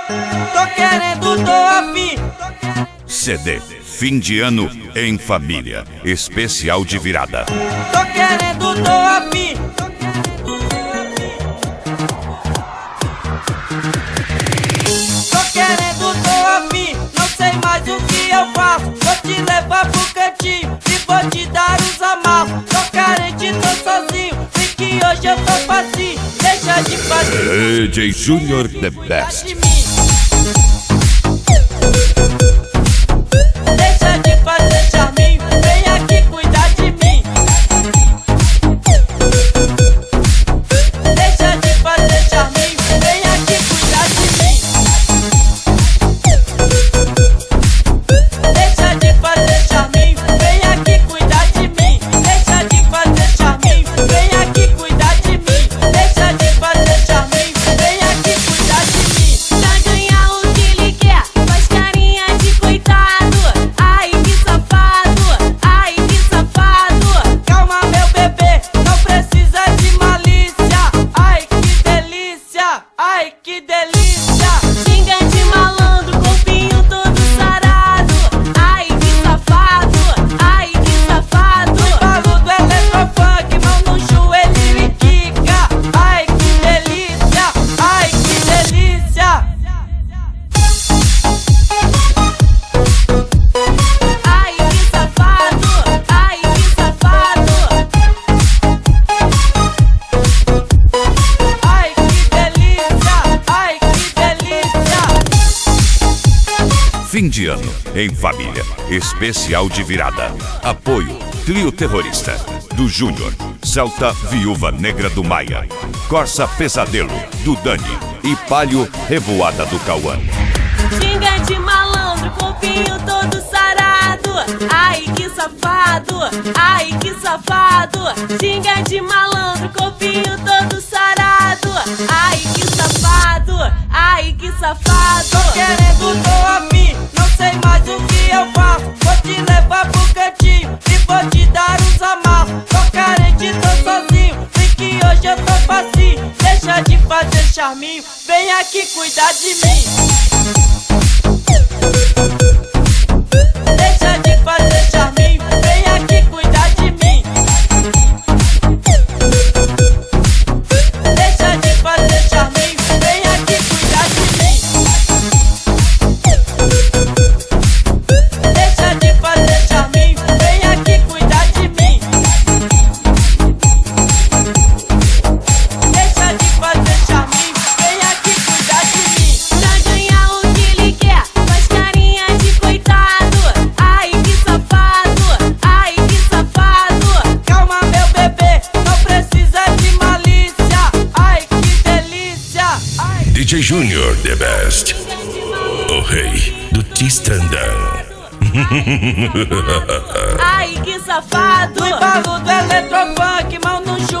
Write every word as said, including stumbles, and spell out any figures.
Tô querendo, tô afim. C D Fim de Ano em Família, especial de virada. Tô querendo, tô afim. Tô querendo, tô afim. Não sei mais o que eu faço. Vou te levar pro cantinho e vou te dar os amassos. Tô carente, tô sozinho. Vi que hoje eu tô facinho. Deixa de fazer. D J Junior The Best. Deixa de fazer charminho, vem aqui cuidar de mim. Deixa de fazer charminho, vem aqui cuidar de mim. Deixa de fazer charminho, vem aqui cuidar de mim. Deixa de fazer charminho, vem aqui cuidar de mim. Deixa de fazer charminho, vem aqui cuidar de mim. Pra ganhar o que ele quer, faz carinha de coitado. Ai que safado, ai que safado. Calma meu bebê, não precisa de malícia. Ai que delícia, ai que delícia. Xinga de malandro, corpinho todo sarado. Ai que safado, ai que safado. Falo do eletrofunk, mão no joelho e quica. Ai que delícia, ai que delícia. Ai que safado, ai que safado. Ai que delícia, ai que delícia. Fim de Ano em Família, especial de virada. Apoio Trio Terrorista do Júnior, Celta Viúva Negra do Maia, Corsa Pesadelo do Dani e Palio Revoada do Cauã. Xinga de malandro, corpinho todo sarado. Ai que safado, ai que safado. Xinga de malandro, corpinho todo sarado. Ai que safado, ai que Tô safado. querendo, tô afim, não sei mais o que eu faço. Vou te levar pro cantinho e vou te dar os amassos. Tô carente, tô sozinho, vi que hoje eu tô facinho. Deixa de fazer charminho, vem aqui cuidar de mim. Deixa de fazer charminho, vem aqui cuidar de mim. Deixa de fazer charminho, vem aqui cuidar de mim. Deixa de fazer charminho, vem aqui cuidar de mim. Deixa de fazer charminho, vem aqui cuidar de mim. Pra ganhar o que ele quer, faz carinha de coitado. Ai que safado, ai que safado. Calma meu bebê, não precisa de malícia. Ai que delícia, ai. D J Junior The Best, o rei do Tistandão. Ai que safado. No embalo do eletrofunk, mão no